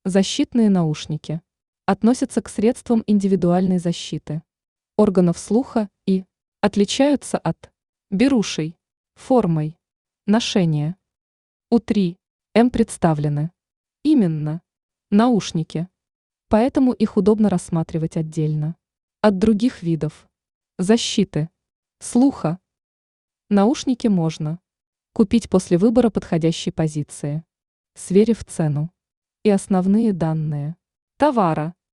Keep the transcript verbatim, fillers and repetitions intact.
Защитные наушники относятся к средствам индивидуальной защиты органов слуха и отличаются от берушей формой ношения. У три эм представлены именно наушники, поэтому их удобно рассматривать отдельно от других видов защиты слуха. Наушники можно купить после выбора подходящей позиции, сверив цену и основные данные товара.